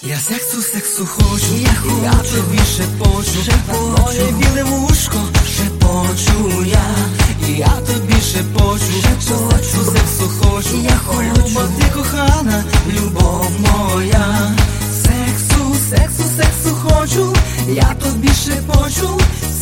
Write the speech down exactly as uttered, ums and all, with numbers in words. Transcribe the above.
Я сексу, сексу хочу, я хочу, я тобі шепочу, шепочу, моє біле вушко, шепочу я, і я тобі шепочу, шепочу, сексу, сексу хочу, я хочу, любов ти кохана, любов моя. Сексу, сексу, сексу хочу, я тобі шепочу,